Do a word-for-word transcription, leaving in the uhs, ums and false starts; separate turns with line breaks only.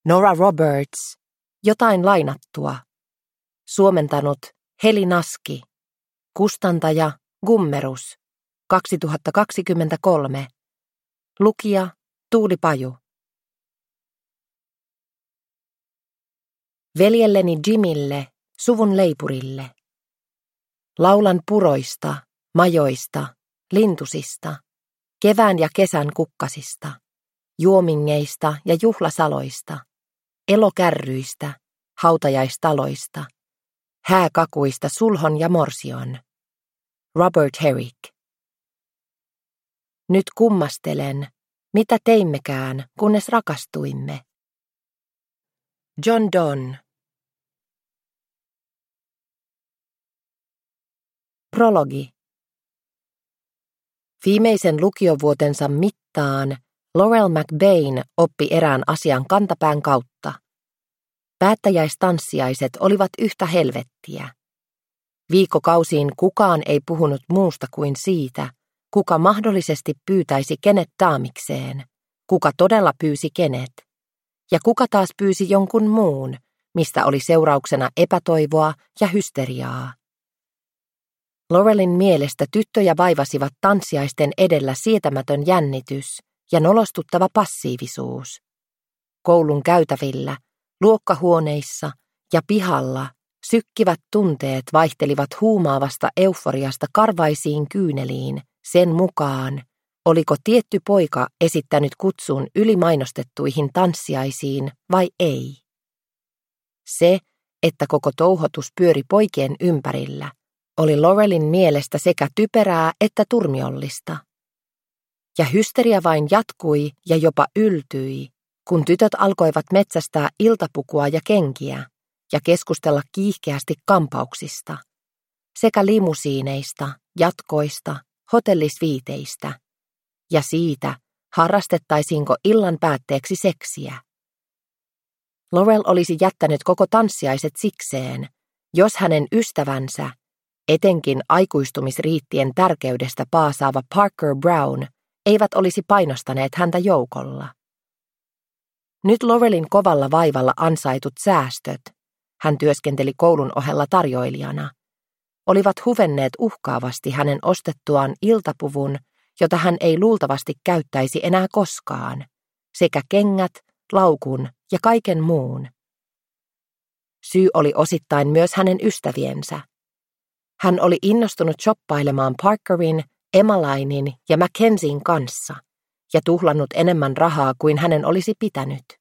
Nora Roberts, jotain lainattua. Suomentanut Heli Naski. Kustantaja Gummerus. kaksituhattakaksikymmentäkolme. Lukija Tuuli Paju. Veljelleni Jimille, suvun leipurille. Laulan puroista, majoista, lintusista, kevään ja kesän kukkasista, juomingeista ja juhlasaloista, elokärryistä, hautajaistaloista, hääkakuista sulhon ja morsion. Robert Herrick. Nyt kummastelen, mitä teimmekään, kunnes rakastuimme. John Donne. Prologi. Viimeisen lukiovuotensa mittaan Laurel McBain oppi erään asian kantapään kautta. Päättäjäistanssiaiset olivat yhtä helvettiä. Viikkokausiin kukaan ei puhunut muusta kuin siitä, kuka mahdollisesti pyytäisi kenet daamikseen, kuka todella pyysi kenet, ja kuka taas pyysi jonkun muun, mistä oli seurauksena epätoivoa ja hysteriaa. Laurelin mielestä tyttöjä vaivasivat tanssiaisten edellä sietämätön jännitys ja nolostuttava passiivisuus. Koulun käytävillä, luokkahuoneissa ja pihalla sykkivät tunteet vaihtelivat huumaavasta euforiasta karvaisiin kyyneliin sen mukaan, oliko tietty poika esittänyt kutsun ylimainostettuihin tanssiaisiin vai ei. Se, että koko touhotus pyöri poikien ympärillä, oli Laurelin mielestä sekä typerää että turmiollista. Ja hysteria vain jatkui ja jopa yltyi, kun tytöt alkoivat metsästää iltapukua ja kenkiä ja keskustella kiihkeästi kampauksista, sekä limusiineista, jatkoista, hotellisviiteistä ja siitä, harrastettaisiinko illan päätteeksi seksiä. Laurel olisi jättänyt koko tanssiaiset sikseen, jos hänen ystävänsä, etenkin aikuistumisriittien tärkeydestä paasaava Parker Brown, eivät olisi painostaneet häntä joukolla. Nyt Laurelin kovalla vaivalla ansaitut säästöt, hän työskenteli koulun ohella tarjoilijana, olivat huvenneet uhkaavasti hänen ostettuaan iltapuvun, jota hän ei luultavasti käyttäisi enää koskaan, sekä kengät, laukun ja kaiken muun. Syy oli osittain myös hänen ystäviensä. Hän oli innostunut shoppailemaan Parkerin, Emmalinein ja Mackenzien kanssa ja tuhlannut enemmän rahaa kuin hänen olisi pitänyt.